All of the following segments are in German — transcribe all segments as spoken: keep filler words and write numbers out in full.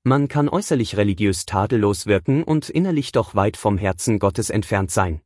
Man kann äußerlich religiös tadellos wirken und innerlich doch weit vom Herzen Gottes entfernt sein.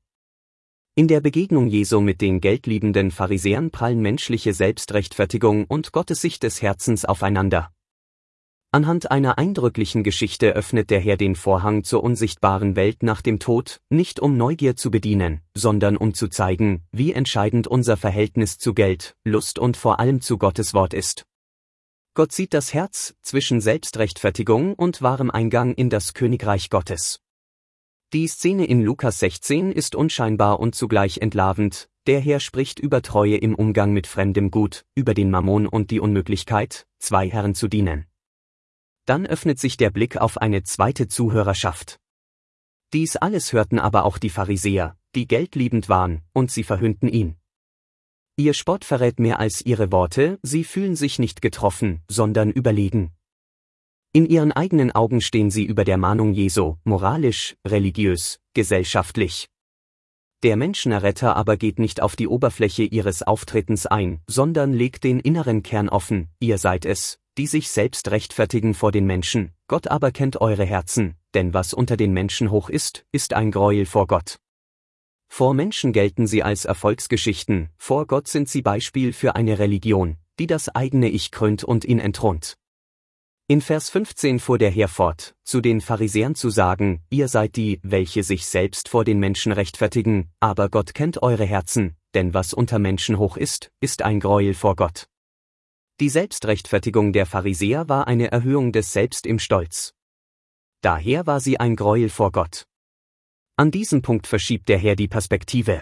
In der Begegnung Jesu mit den geldliebenden Pharisäern prallen menschliche Selbstrechtfertigung und Gottes Sicht des Herzens aufeinander. Anhand einer eindrücklichen Geschichte öffnet der Herr den Vorhang zur unsichtbaren Welt nach dem Tod, nicht um Neugier zu bedienen, sondern um zu zeigen, wie entscheidend unser Verhältnis zu Geld, Lust und vor allem zu Gottes Wort ist. Gott sieht das Herz zwischen Selbstrechtfertigung und wahrem Eingang in das Königreich Gottes. Die Szene in Lukas sechzehn ist unscheinbar und zugleich entlarvend. Der Herr spricht über Treue im Umgang mit fremdem Gut, über den Mammon und die Unmöglichkeit, zwei Herren zu dienen. Dann öffnet sich der Blick auf eine zweite Zuhörerschaft. Dies alles hörten aber auch die Pharisäer, die geldliebend waren, und sie verhöhnten ihn. Ihr Spott verrät mehr als ihre Worte, sie fühlen sich nicht getroffen, sondern überlegen. In ihren eigenen Augen stehen sie über der Mahnung Jesu, moralisch, religiös, gesellschaftlich. Der Menschenerretter aber geht nicht auf die Oberfläche ihres Auftretens ein, sondern legt den inneren Kern offen: Ihr seid es, die sich selbst rechtfertigen vor den Menschen, Gott aber kennt eure Herzen, denn was unter den Menschen hoch ist, ist ein Gräuel vor Gott. Vor Menschen gelten sie als Erfolgsgeschichten, vor Gott sind sie Beispiel für eine Religion, die das eigene Ich krönt und ihn entthront. In Vers fünfzehn fuhr der Herr fort, zu den Pharisäern zu sagen: Ihr seid die, welche sich selbst vor den Menschen rechtfertigen, aber Gott kennt eure Herzen, denn was unter Menschen hoch ist, ist ein Gräuel vor Gott. Die Selbstrechtfertigung der Pharisäer war eine Erhöhung des Selbst im Stolz. Daher war sie ein Gräuel vor Gott. An diesem Punkt verschiebt der Herr die Perspektive.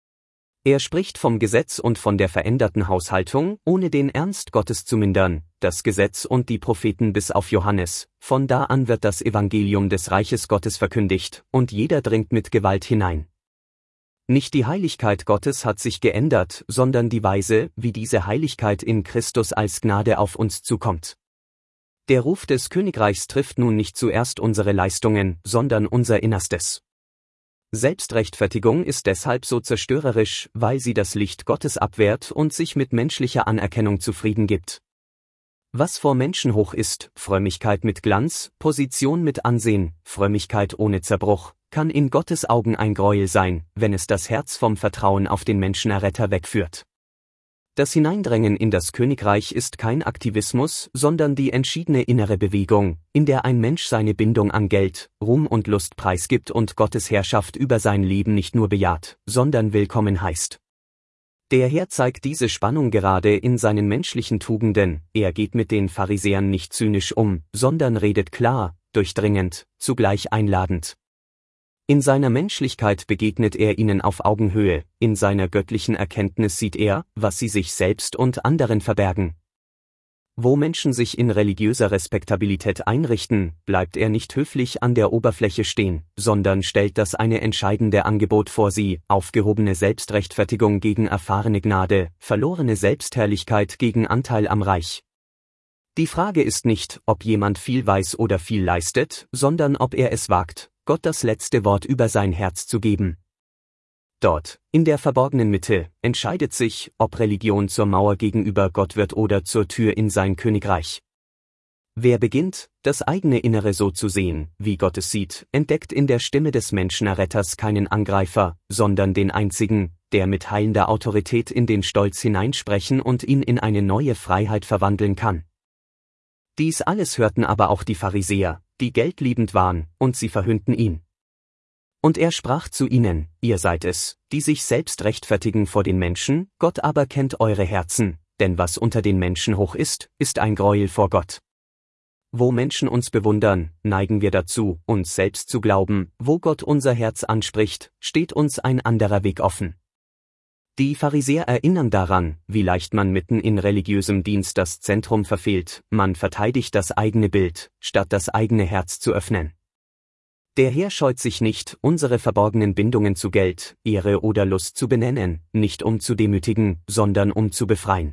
Er spricht vom Gesetz und von der veränderten Haushaltung, ohne den Ernst Gottes zu mindern, das Gesetz und die Propheten bis auf Johannes. Von da an wird das Evangelium des Reiches Gottes verkündigt, und jeder dringt mit Gewalt hinein. Nicht die Heiligkeit Gottes hat sich geändert, sondern die Weise, wie diese Heiligkeit in Christus als Gnade auf uns zukommt. Der Ruf des Königreichs trifft nun nicht zuerst unsere Leistungen, sondern unser Innerstes. Selbstrechtfertigung ist deshalb so zerstörerisch, weil sie das Licht Gottes abwehrt und sich mit menschlicher Anerkennung zufrieden gibt. Was vor Menschen hoch ist, Frömmigkeit mit Glanz, Position mit Ansehen, Frömmigkeit ohne Zerbruch, kann in Gottes Augen ein Gräuel sein, wenn es das Herz vom Vertrauen auf den Menschenerretter wegführt. Das Hineindrängen in das Königreich ist kein Aktivismus, sondern die entschiedene innere Bewegung, in der ein Mensch seine Bindung an Geld, Ruhm und Lust preisgibt und Gottes Herrschaft über sein Leben nicht nur bejaht, sondern willkommen heißt. Der Herr zeigt diese Spannung gerade in seinen menschlichen Tugenden. Er geht mit den Pharisäern nicht zynisch um, sondern redet klar, durchdringend, zugleich einladend. In seiner Menschlichkeit begegnet er ihnen auf Augenhöhe, in seiner göttlichen Erkenntnis sieht er, was sie sich selbst und anderen verbergen. Wo Menschen sich in religiöser Respektabilität einrichten, bleibt er nicht höflich an der Oberfläche stehen, sondern stellt das eine entscheidende Angebot vor sie: aufgehobene Selbstrechtfertigung gegen erfahrene Gnade, verlorene Selbstherrlichkeit gegen Anteil am Reich. Die Frage ist nicht, ob jemand viel weiß oder viel leistet, sondern ob er es wagt, Gott das letzte Wort über sein Herz zu geben. Dort, in der verborgenen Mitte, entscheidet sich, ob Religion zur Mauer gegenüber Gott wird oder zur Tür in sein Königreich. Wer beginnt, das eigene Innere so zu sehen, wie Gott es sieht, entdeckt in der Stimme des Menschenerretters keinen Angreifer, sondern den einzigen, der mit heilender Autorität in den Stolz hineinsprechen und ihn in eine neue Freiheit verwandeln kann. Dies alles hörten aber auch die Pharisäer, die geldliebend waren, und sie verhöhnten ihn. Und er sprach zu ihnen: Ihr seid es, die sich selbst rechtfertigen vor den Menschen, Gott aber kennt eure Herzen, denn was unter den Menschen hoch ist, ist ein Gräuel vor Gott. Wo Menschen uns bewundern, neigen wir dazu, uns selbst zu glauben; wo Gott unser Herz anspricht, steht uns ein anderer Weg offen. Die Pharisäer erinnern daran, wie leicht man mitten in religiösem Dienst das Zentrum verfehlt: Man verteidigt das eigene Bild, statt das eigene Herz zu öffnen. Der Herr scheut sich nicht, unsere verborgenen Bindungen zu Geld, Ehre oder Lust zu benennen, nicht um zu demütigen, sondern um zu befreien.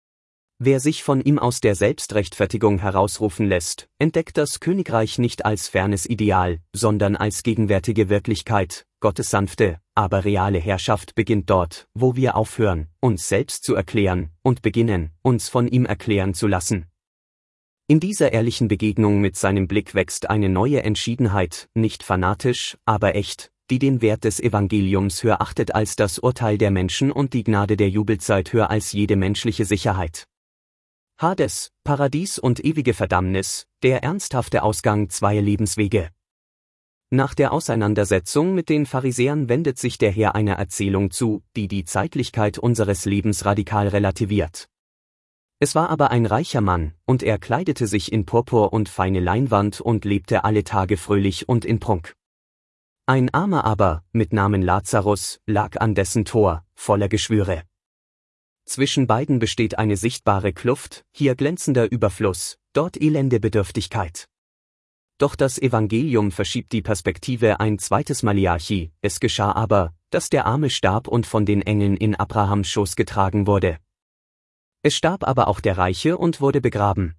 Wer sich von ihm aus der Selbstrechtfertigung herausrufen lässt, entdeckt das Königreich nicht als fernes Ideal, sondern als gegenwärtige Wirklichkeit. Gottes sanfte, aber reale Herrschaft beginnt dort, wo wir aufhören, uns selbst zu erklären, und beginnen, uns von ihm erklären zu lassen. In dieser ehrlichen Begegnung mit seinem Blick wächst eine neue Entschiedenheit, nicht fanatisch, aber echt, die den Wert des Evangeliums höher achtet als das Urteil der Menschen und die Gnade der Jubelzeit höher als jede menschliche Sicherheit. Hades, Paradies und ewige Verdammnis, der ernsthafte Ausgang zweier Lebenswege. Nach der Auseinandersetzung mit den Pharisäern wendet sich der Herr einer Erzählung zu, die die Zeitlichkeit unseres Lebens radikal relativiert. Es war aber ein reicher Mann, und er kleidete sich in Purpur und feine Leinwand und lebte alle Tage fröhlich und in Prunk. Ein Armer aber, mit Namen Lazarus, lag an dessen Tor, voller Geschwüre. Zwischen beiden besteht eine sichtbare Kluft, hier glänzender Überfluss, dort elende Bedürftigkeit. Doch das Evangelium verschiebt die Perspektive ein zweites Maliachi, es geschah aber, dass der Arme starb und von den Engeln in Abrahams Schoß getragen wurde. Es starb aber auch der Reiche und wurde begraben.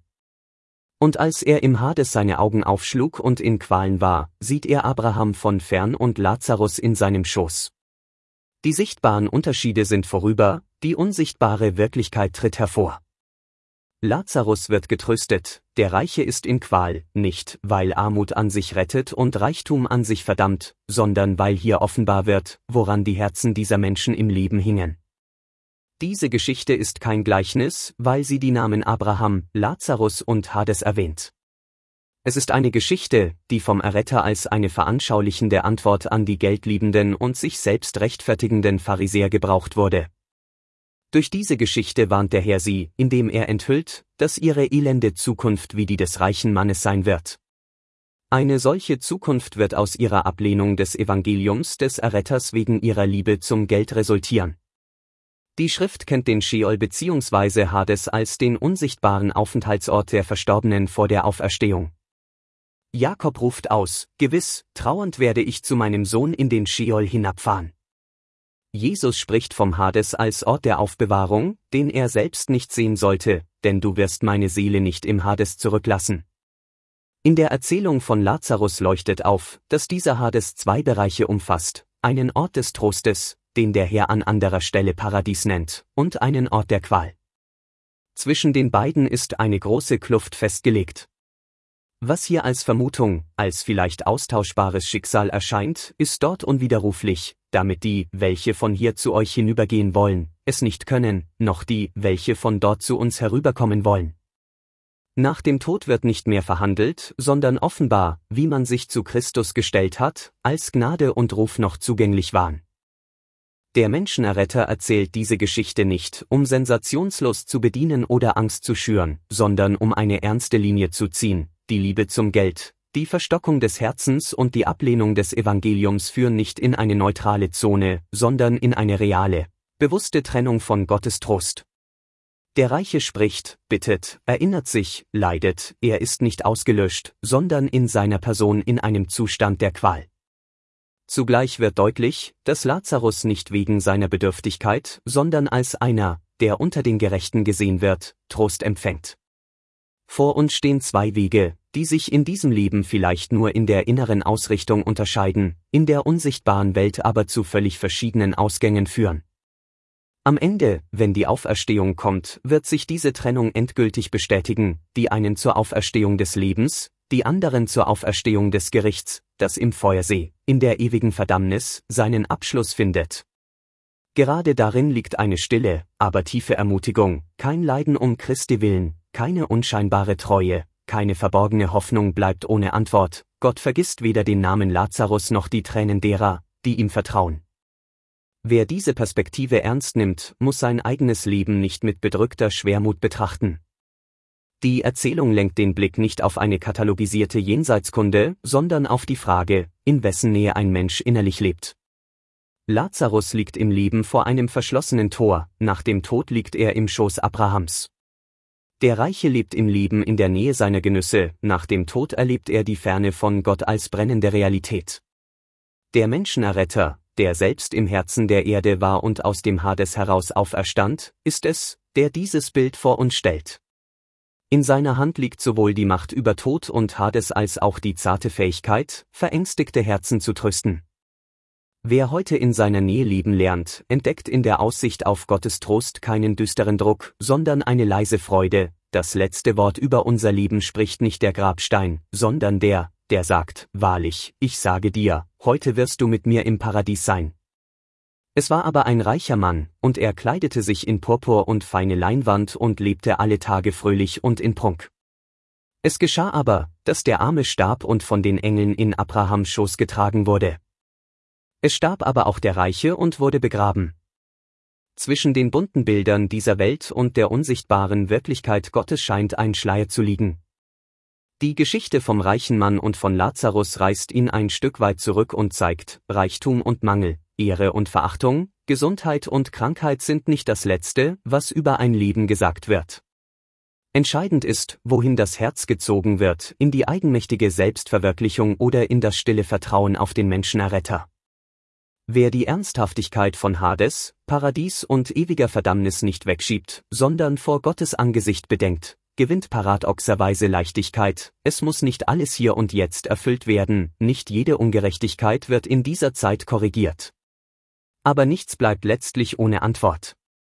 Und als er im Hades seine Augen aufschlug und in Qualen war, sieht er Abraham von fern und Lazarus in seinem Schoß. Die sichtbaren Unterschiede sind vorüber, die unsichtbare Wirklichkeit tritt hervor. Lazarus wird getröstet, der Reiche ist in Qual, nicht, weil Armut an sich rettet und Reichtum an sich verdammt, sondern weil hier offenbar wird, woran die Herzen dieser Menschen im Leben hingen. Diese Geschichte ist kein Gleichnis, weil sie die Namen Abraham, Lazarus und Hades erwähnt. Es ist eine Geschichte, die vom Erretter als eine veranschaulichende Antwort an die geldliebenden und sich selbst rechtfertigenden Pharisäer gebraucht wurde. Durch diese Geschichte warnt der Herr sie, indem er enthüllt, dass ihre elende Zukunft wie die des reichen Mannes sein wird. Eine solche Zukunft wird aus ihrer Ablehnung des Evangeliums des Erretters wegen ihrer Liebe zum Geld resultieren. Die Schrift kennt den Scheol bzw. Hades als den unsichtbaren Aufenthaltsort der Verstorbenen vor der Auferstehung. Jakob ruft aus, gewiss, trauernd werde ich zu meinem Sohn in den Scheol hinabfahren. Jesus spricht vom Hades als Ort der Aufbewahrung, den er selbst nicht sehen sollte, denn du wirst meine Seele nicht im Hades zurücklassen. In der Erzählung von Lazarus leuchtet auf, dass dieser Hades zwei Bereiche umfasst, einen Ort des Trostes, den der Herr an anderer Stelle Paradies nennt, und einen Ort der Qual. Zwischen den beiden ist eine große Kluft festgelegt. Was hier als Vermutung, als vielleicht austauschbares Schicksal erscheint, ist dort unwiderruflich, damit die, welche von hier zu euch hinübergehen wollen, es nicht können, noch die, welche von dort zu uns herüberkommen wollen. Nach dem Tod wird nicht mehr verhandelt, sondern offenbar, wie man sich zu Christus gestellt hat, als Gnade und Ruf noch zugänglich waren. Der Menschenerretter erzählt diese Geschichte nicht, um Sensationslust zu bedienen oder Angst zu schüren, sondern um eine ernste Linie zu ziehen. Die Liebe zum Geld, die Verstockung des Herzens und die Ablehnung des Evangeliums führen nicht in eine neutrale Zone, sondern in eine reale, bewusste Trennung von Gottes Trost. Der Reiche spricht, bittet, erinnert sich, leidet, er ist nicht ausgelöscht, sondern in seiner Person in einem Zustand der Qual. Zugleich wird deutlich, dass Lazarus nicht wegen seiner Bedürftigkeit, sondern als einer, der unter den Gerechten gesehen wird, Trost empfängt. Vor uns stehen zwei Wege, die sich in diesem Leben vielleicht nur in der inneren Ausrichtung unterscheiden, in der unsichtbaren Welt aber zu völlig verschiedenen Ausgängen führen. Am Ende, wenn die Auferstehung kommt, wird sich diese Trennung endgültig bestätigen, die einen zur Auferstehung des Lebens, die anderen zur Auferstehung des Gerichts, das im Feuersee, in der ewigen Verdammnis, seinen Abschluss findet. Gerade darin liegt eine stille, aber tiefe Ermutigung, kein Leiden um Christi willen, keine unscheinbare Treue, keine verborgene Hoffnung bleibt ohne Antwort, Gott vergisst weder den Namen Lazarus noch die Tränen derer, die ihm vertrauen. Wer diese Perspektive ernst nimmt, muss sein eigenes Leben nicht mit bedrückter Schwermut betrachten. Die Erzählung lenkt den Blick nicht auf eine katalogisierte Jenseitskunde, sondern auf die Frage, in wessen Nähe ein Mensch innerlich lebt. Lazarus liegt im Leben vor einem verschlossenen Tor, nach dem Tod liegt er im Schoß Abrahams. Der Reiche lebt im Leben in der Nähe seiner Genüsse, nach dem Tod erlebt er die Ferne von Gott als brennende Realität. Der Menschenerretter, der selbst im Herzen der Erde war und aus dem Hades heraus auferstand, ist es, der dieses Bild vor uns stellt. In seiner Hand liegt sowohl die Macht über Tod und Hades als auch die zarte Fähigkeit, verängstigte Herzen zu trösten. Wer heute in seiner Nähe leben lernt, entdeckt in der Aussicht auf Gottes Trost keinen düsteren Druck, sondern eine leise Freude, das letzte Wort über unser Leben spricht nicht der Grabstein, sondern der, der sagt, wahrlich, ich sage dir, heute wirst du mit mir im Paradies sein. Es war aber ein reicher Mann, und er kleidete sich in Purpur und feine Leinwand und lebte alle Tage fröhlich und in Prunk. Es geschah aber, dass der Arme starb und von den Engeln in Abrahams Schoß getragen wurde. Es starb aber auch der Reiche und wurde begraben. Zwischen den bunten Bildern dieser Welt und der unsichtbaren Wirklichkeit Gottes scheint ein Schleier zu liegen. Die Geschichte vom reichen Mann und von Lazarus reißt ihn ein Stück weit zurück und zeigt, Reichtum und Mangel, Ehre und Verachtung, Gesundheit und Krankheit sind nicht das Letzte, was über ein Leben gesagt wird. Entscheidend ist, wohin das Herz gezogen wird, in die eigenmächtige Selbstverwirklichung oder in das stille Vertrauen auf den Menschenerretter. Wer die Ernsthaftigkeit von Hades, Paradies und ewiger Verdammnis nicht wegschiebt, sondern vor Gottes Angesicht bedenkt, gewinnt paradoxerweise Leichtigkeit, es muss nicht alles hier und jetzt erfüllt werden, nicht jede Ungerechtigkeit wird in dieser Zeit korrigiert. Aber nichts bleibt letztlich ohne Antwort.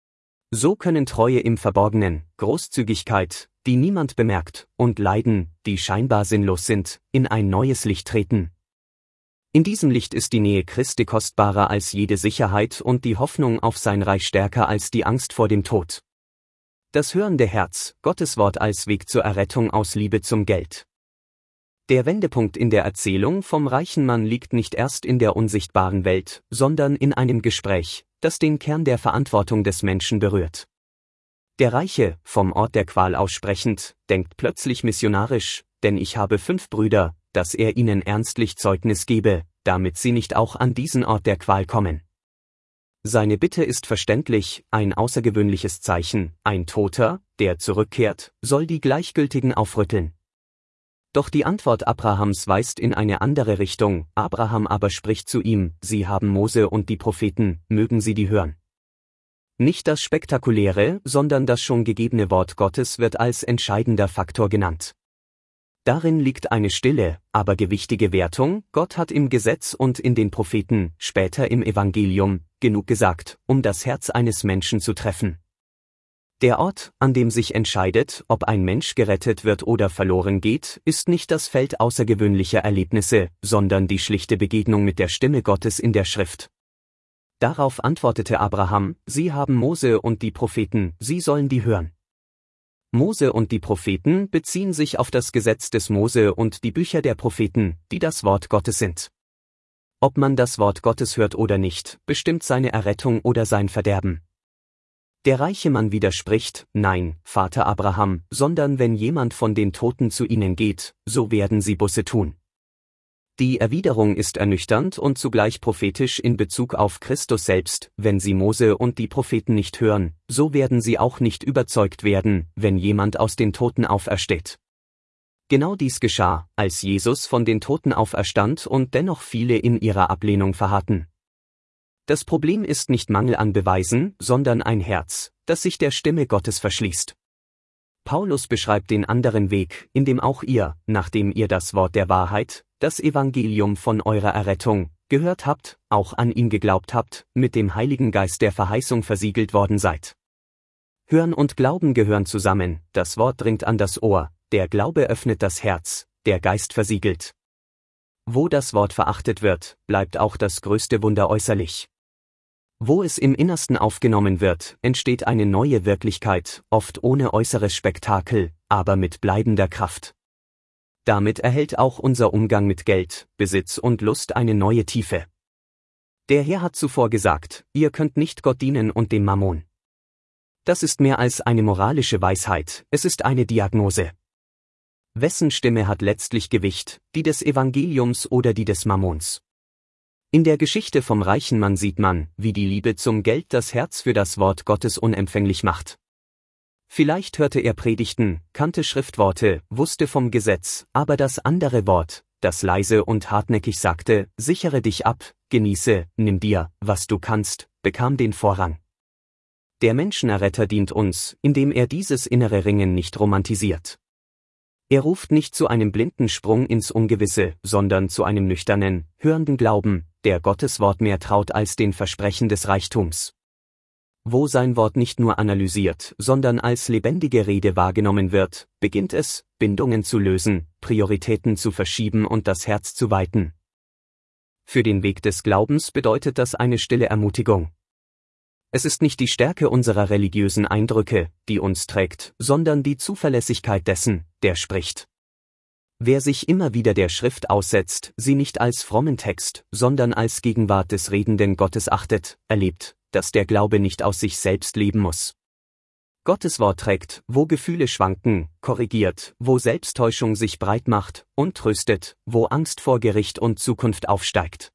So können Treue im Verborgenen, Großzügigkeit, die niemand bemerkt, und Leiden, die scheinbar sinnlos sind, in ein neues Licht treten. In diesem Licht ist die Nähe Christi kostbarer als jede Sicherheit und die Hoffnung auf sein Reich stärker als die Angst vor dem Tod. Das hörende Herz, Gottes Wort als Weg zur Errettung aus Liebe zum Geld. Der Wendepunkt in der Erzählung vom reichen Mann liegt nicht erst in der unsichtbaren Welt, sondern in einem Gespräch, das den Kern der Verantwortung des Menschen berührt. Der Reiche, vom Ort der Qual aussprechend, denkt plötzlich missionarisch, denn ich habe fünf Brüder, dass er ihnen ernstlich Zeugnis gebe, damit sie nicht auch an diesen Ort der Qual kommen. Seine Bitte ist verständlich, ein außergewöhnliches Zeichen, ein Toter, der zurückkehrt, soll die Gleichgültigen aufrütteln. Doch die Antwort Abrahams weist in eine andere Richtung, Abraham aber spricht zu ihm, sie haben Mose und die Propheten, mögen sie die hören. Nicht das spektakuläre, sondern das schon gegebene Wort Gottes wird als entscheidender Faktor genannt. Darin liegt eine stille, aber gewichtige Wertung, Gott hat im Gesetz und in den Propheten, später im Evangelium, genug gesagt, um das Herz eines Menschen zu treffen. Der Ort, an dem sich entscheidet, ob ein Mensch gerettet wird oder verloren geht, ist nicht das Feld außergewöhnlicher Erlebnisse, sondern die schlichte Begegnung mit der Stimme Gottes in der Schrift. Darauf antwortete Abraham, sie haben Mose und die Propheten, sie sollen die hören. Mose und die Propheten beziehen sich auf das Gesetz des Mose und die Bücher der Propheten, die das Wort Gottes sind. Ob man das Wort Gottes hört oder nicht, bestimmt seine Errettung oder sein Verderben. Der reiche Mann widerspricht, nein, Vater Abraham, sondern wenn jemand von den Toten zu ihnen geht, so werden sie Buße tun. Die Erwiderung ist ernüchternd und zugleich prophetisch in Bezug auf Christus selbst, wenn sie Mose und die Propheten nicht hören, so werden sie auch nicht überzeugt werden, wenn jemand aus den Toten aufersteht. Genau dies geschah, als Jesus von den Toten auferstand und dennoch viele in ihrer Ablehnung verharrten. Das Problem ist nicht Mangel an Beweisen, sondern ein Herz, das sich der Stimme Gottes verschließt. Paulus beschreibt den anderen Weg, in dem auch ihr, nachdem ihr das Wort der Wahrheit, das Evangelium von eurer Errettung, gehört habt, auch an ihn geglaubt habt, mit dem Heiligen Geist der Verheißung versiegelt worden seid. Hören und Glauben gehören zusammen, das Wort dringt an das Ohr, der Glaube öffnet das Herz, der Geist versiegelt. Wo das Wort verachtet wird, bleibt auch das größte Wunder äußerlich. Wo es im Innersten aufgenommen wird, entsteht eine neue Wirklichkeit, oft ohne äußeres Spektakel, aber mit bleibender Kraft. Damit erhält auch unser Umgang mit Geld, Besitz und Lust eine neue Tiefe. Der Herr hat zuvor gesagt, ihr könnt nicht Gott dienen und dem Mammon. Das ist mehr als eine moralische Weisheit, es ist eine Diagnose. Wessen Stimme hat letztlich Gewicht, die des Evangeliums oder die des Mammons? In der Geschichte vom reichen Mann sieht man, wie die Liebe zum Geld das Herz für das Wort Gottes unempfänglich macht. Vielleicht hörte er Predigten, kannte Schriftworte, wusste vom Gesetz, aber das andere Wort, das leise und hartnäckig sagte, sichere dich ab, genieße, nimm dir, was du kannst, bekam den Vorrang. Der Menschenerretter dient uns, indem er dieses innere Ringen nicht romantisiert. Er ruft nicht zu einem blinden Sprung ins Ungewisse, sondern zu einem nüchternen, hörenden Glauben, der Gottes Wort mehr traut als den Versprechen des Reichtums. wo sein Wort nicht nur analysiert, sondern als lebendige Rede wahrgenommen wird, beginnt es, Bindungen zu lösen, Prioritäten zu verschieben und das Herz zu weiten. Für den Weg des Glaubens bedeutet das eine stille Ermutigung. Es ist nicht die Stärke unserer religiösen Eindrücke, die uns trägt, sondern die Zuverlässigkeit dessen, der spricht. Wer sich immer wieder der Schrift aussetzt, sie nicht als frommen Text, sondern als Gegenwart des redenden Gottes achtet, erlebt, dass der Glaube nicht aus sich selbst leben muss. Gottes Wort trägt, wo Gefühle schwanken, korrigiert, wo Selbsttäuschung sich breit macht, und tröstet, wo Angst vor Gericht und Zukunft aufsteigt.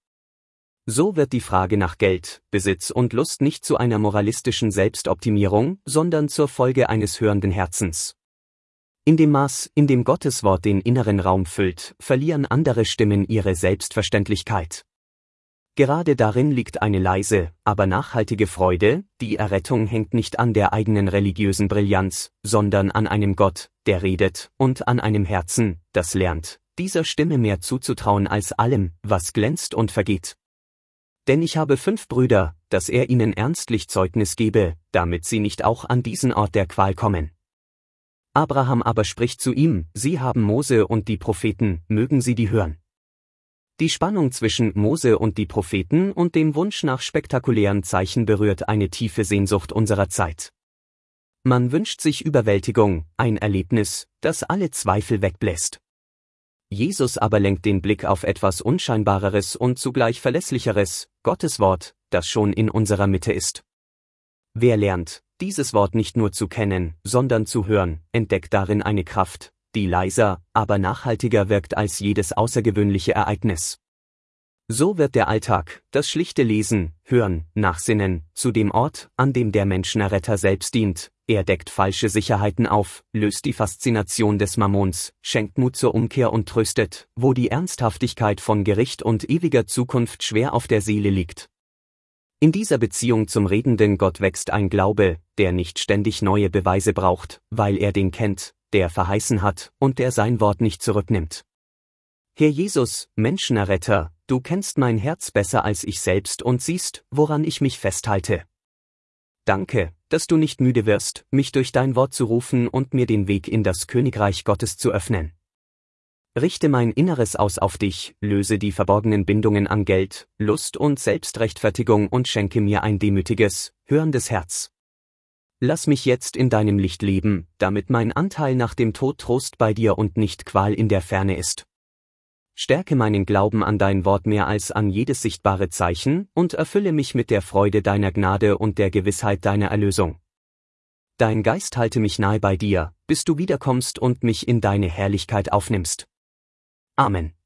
So wird die Frage nach Geld, Besitz und Lust nicht zu einer moralistischen Selbstoptimierung, sondern zur Folge eines hörenden Herzens. In dem Maß, in dem Gottes Wort den inneren Raum füllt, verlieren andere Stimmen ihre Selbstverständlichkeit. Gerade darin liegt eine leise, aber nachhaltige Freude, die Errettung hängt nicht an der eigenen religiösen Brillanz, sondern an einem Gott, der redet, und an einem Herzen, das lernt, dieser Stimme mehr zuzutrauen als allem, was glänzt und vergeht. Denn ich habe fünf Brüder, dass er ihnen ernstlich Zeugnis gebe, damit sie nicht auch an diesen Ort der Qual kommen. Abraham aber spricht zu ihm, sie haben Mose und die Propheten, mögen sie die hören. Die Spannung zwischen Mose und die Propheten und dem Wunsch nach spektakulären Zeichen berührt eine tiefe Sehnsucht unserer Zeit. Man wünscht sich Überwältigung, ein Erlebnis, das alle Zweifel wegbläst. Jesus aber lenkt den Blick auf etwas Unscheinbareres und zugleich Verlässlicheres, Gottes Wort, das schon in unserer Mitte ist. Wer lernt, dieses Wort nicht nur zu kennen, sondern zu hören, entdeckt darin eine Kraft, die leiser, aber nachhaltiger wirkt als jedes außergewöhnliche Ereignis. So wird der Alltag, das schlichte Lesen, Hören, Nachsinnen, zu dem Ort, an dem der Menschenerretter selbst dient. Er deckt falsche Sicherheiten auf, löst die Faszination des Mammons, schenkt Mut zur Umkehr und tröstet, wo die Ernsthaftigkeit von Gericht und ewiger Zukunft schwer auf der Seele liegt. In dieser Beziehung zum redenden Gott wächst ein Glaube, der nicht ständig neue Beweise braucht, weil er den kennt, der verheißen hat und der sein Wort nicht zurücknimmt. Herr Jesus, Menschenerretter, du kennst mein Herz besser als ich selbst und siehst, woran ich mich festhalte. Danke, dass du nicht müde wirst, mich durch dein Wort zu rufen und mir den Weg in das Königreich Gottes zu öffnen. Richte mein Inneres aus auf dich, löse die verborgenen Bindungen an Geld, Lust und Selbstrechtfertigung und schenke mir ein demütiges, hörendes Herz. Lass mich jetzt in deinem Licht leben, damit mein Anteil nach dem Tod Trost bei dir und nicht Qual in der Ferne ist. Stärke meinen Glauben an dein Wort mehr als an jedes sichtbare Zeichen und erfülle mich mit der Freude deiner Gnade und der Gewissheit deiner Erlösung. Dein Geist halte mich nahe bei dir, bis du wiederkommst und mich in deine Herrlichkeit aufnimmst. Amen.